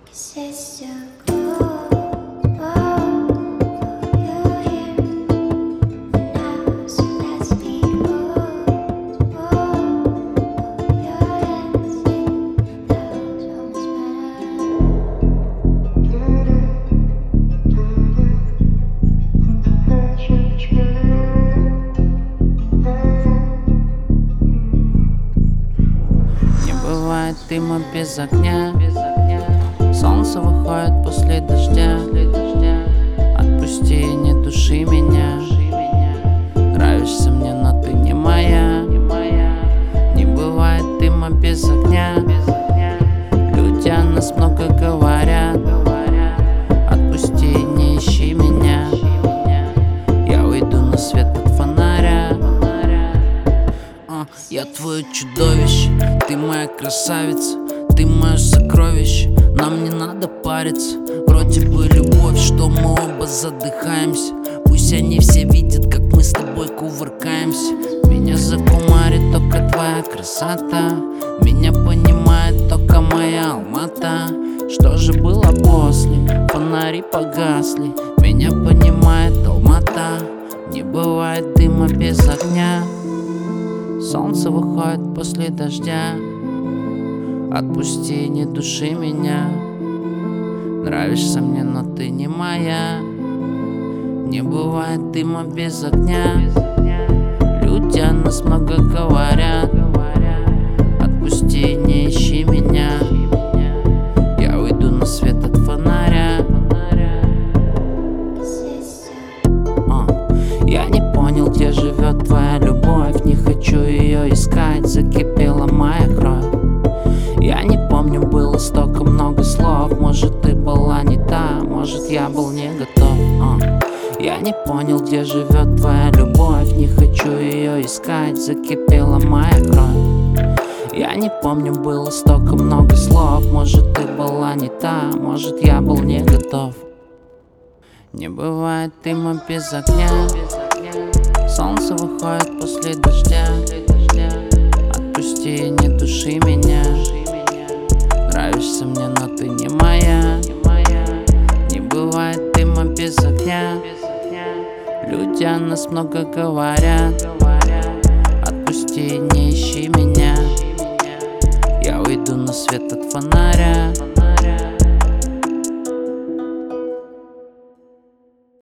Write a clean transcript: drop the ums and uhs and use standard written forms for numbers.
Бывает дыма без огня, солнце выходит после дождя. Отпусти, не души меня. Нравишься мне, но ты не моя. Не бывает дыма без огня. Люди о нас много говорят. Отпусти, не ищи меня. Я уйду на свет от фонаря. Я твое чудовище, ты моя красавица, ты мое сокровище. Нам не надо париться, вроде бы любовь, что мы оба задыхаемся. Пусть они все видят, как мы с тобой кувыркаемся. Меня закумарит только твоя красота, меня понимает только моя Алмата. Что же было после? Фонари погасли, меня понимает Алмата. Не бывает дыма без огня, солнце выходит после дождя. Отпусти, не души меня. Нравишься мне, но ты не моя. Не бывает дыма без огня. Люди о нас много говорят. Отпусти, не ищи меня. Я уйду на свет от фонаря. Я не понял, где живет твоя любовь. Не хочу ее искать, закипела моя кровь. Я не помню, было столько много слов. Может, ты была не та, может, я был не готов. Я не понял, где живет твоя любовь. Не хочу ее искать, закипела моя кровь. Я не помню, было столько много слов. Может, ты была не та, может, я был не готов. Не бывает дыма без огня, солнце выходит после дождя. Отпусти, не души меня. Нравишься мне, но ты не моя. Не бывает дыма без огня. Люди о нас много говорят. Отпусти, не ищи меня. Я уйду на свет от фонаря.